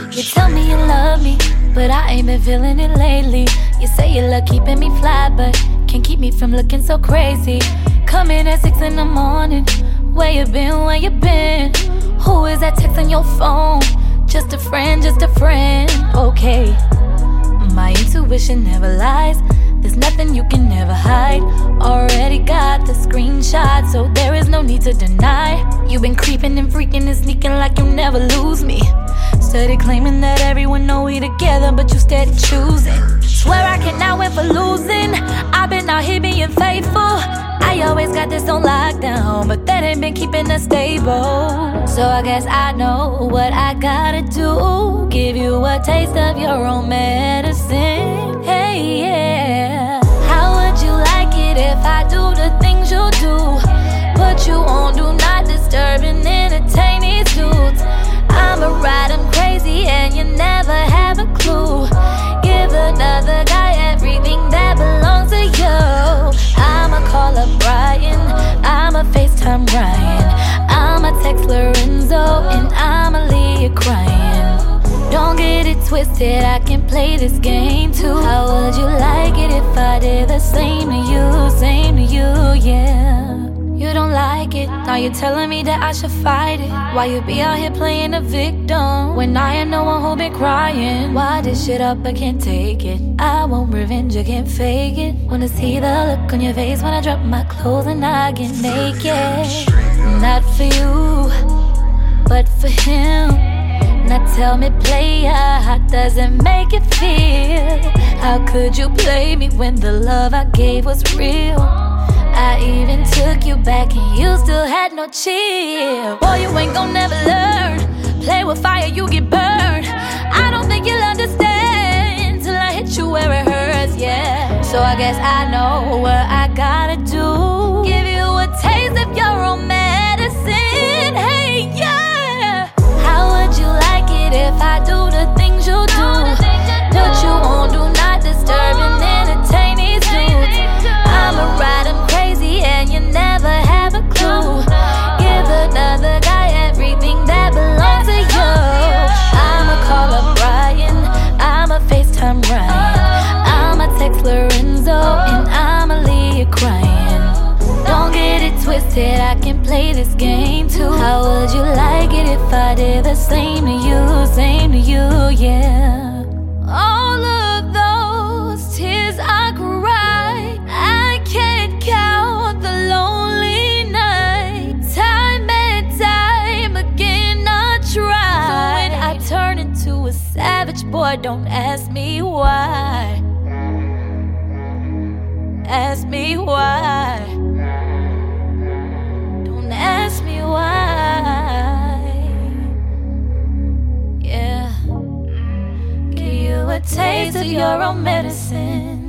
You tell me you love me, but I ain't been feeling it lately. You say you love keeping me fly, but can't keep me from looking so crazy. Coming at 6 in the morning. Where you been, where you been? Who is that text on your phone? Just a friend, okay. My intuition never lies. There's nothing you can never hide. Already got the screenshot, so there is no need to deny. You've been creeping and freaking and sneaking like you'll never lose me. Steady claiming that everyone know we together, but you steady choosing. Swear I cannot win for losing. I've been out here being faithful. I always got this on lockdown, but that ain't been keeping us stable. So I guess I know what I gotta do. Give you a taste of your own medicine. Hey, yeah. How would you like it if I do the things you do? Put you on do not disturb and entertain these dudes. I'ma ride them crazy and you never have a clue. Give another guy everything that belongs to you. I'ma call up Brian, I'ma FaceTime Ryan, I'ma text Lorenzo, and I'ma leave you crying. Don't get it twisted, I can play this game too. How would you like it if I did the same to you, yeah. You don't like it, now you're telling me that I should fight it. Why you be out here playing a victim when I am the one who been crying? Why this shit up, I can't take it. I want revenge, I can't fake it. Wanna see the look on your face when I drop my clothes and I get naked. Not for you, but for him. Now tell me, player, how does it make you feel? How could you play me when the love I gave was real? I even took you back and you still had no chill. Boy, you ain't gon' never learn. Play with fire, you get burned. I don't think you'll understand till I hit you where it hurts, yeah. So I guess I know what I gotta do. Give you a taste of your own medicine, hey, yeah. How would you like it if I do the things you do? Put you on do not disturb and entertain these dudes. I'ma ride them crazy and you never have a clue. Give another guy everything that belongs to you. I'ma call up Brian, I'ma FaceTime Ryan, I'ma text Lorenzo, and I'ma leave you crying. Don't get it twisted, I can play this game too. How would you like it if I did the same to you, yeah. All of those tears I cried, I can't count the lonely nights. Time and time again I try. So when I turn into a savage, boy, don't ask me why. Ask me why. Don't ask me why. Yeah. Give you a taste of your own medicine.